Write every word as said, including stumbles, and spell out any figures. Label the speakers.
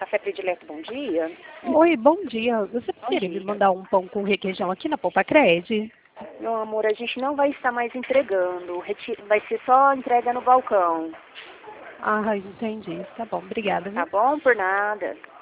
Speaker 1: Café Predileto, bom dia.
Speaker 2: Oi, bom dia. Você
Speaker 1: Bom
Speaker 2: poderia me
Speaker 1: dia.
Speaker 2: mandar um pão com requeijão aqui na Poupa Cred?
Speaker 1: Meu amor, a gente não vai estar mais entregando. Reti- Vai ser só entrega no balcão.
Speaker 2: Ah, entendi. Tá bom, obrigada,
Speaker 1: Tá
Speaker 2: viu?
Speaker 1: bom? Por nada.